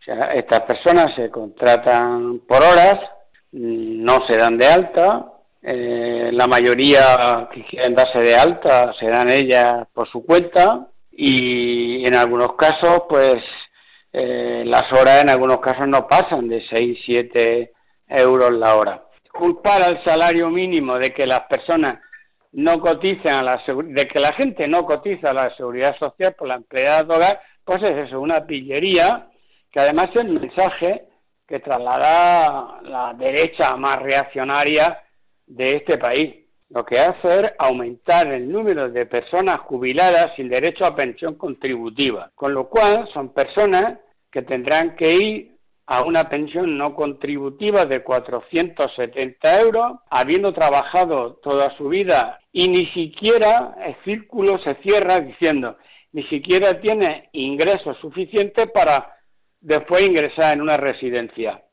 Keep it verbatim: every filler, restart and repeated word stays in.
O sea, estas personas se contratan por horas, no se dan de alta, eh, la mayoría que quieren darse de alta se dan ellas por su cuenta y en algunos casos, pues, eh, las horas en algunos casos no pasan de seis, siete euros la hora. Culpar al salario mínimo de que las personas no cotizan a la de que la gente no cotiza a la seguridad social por la empleada de hogar, pues es eso, una pillería, que además es el mensaje que traslada la derecha más reaccionaria de este país. Lo que hace es aumentar el número de personas jubiladas sin derecho a pensión contributiva, con lo cual son personas que tendrán que ir a una pensión no contributiva de cuatrocientos setenta euros, habiendo trabajado toda su vida, y ni siquiera el círculo se cierra diciendo, ni siquiera tiene ingresos suficientes para después ingresar en una residencia.